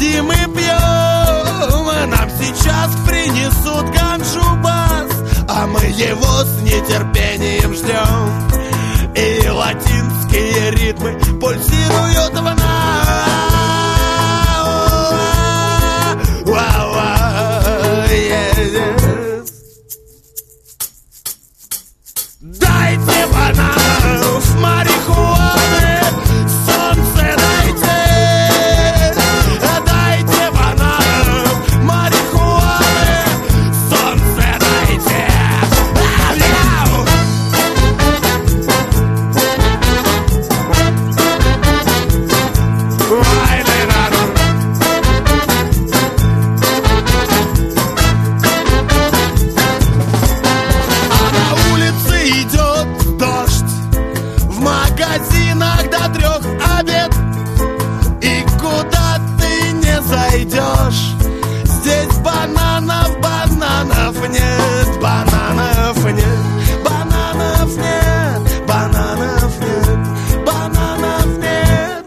сидим и пьем, нам сейчас принесут ганджу-бас, а мы его с нетерпением ждем. И латинские ритмы пульсируют в нас. Дайте бананов, марихуаны, солнце дайте. Дайте бананов, марихуаны, солнце дайте. До 3 обед, и куда ты не зайдешь, здесь бананов нет, бананов нет, бананов нет, бананов нет, бананов нет.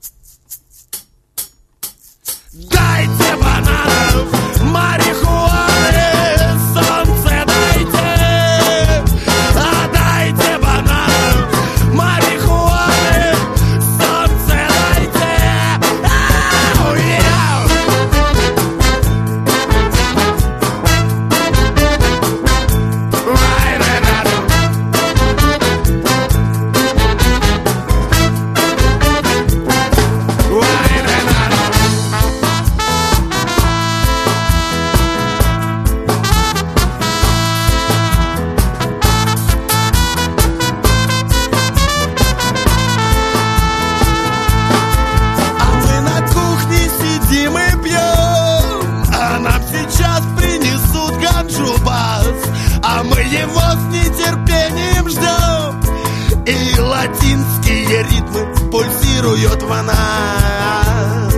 Дайте бананов, марихуаны, солнце дайте. Дайте бананов, марихуаны, солнце дайте. А мы его с нетерпением ждем. И латинские ритмы пульсируют в нас.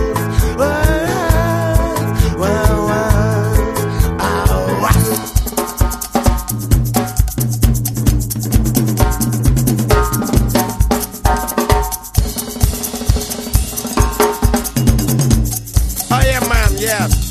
Oh yeah, man, yeah.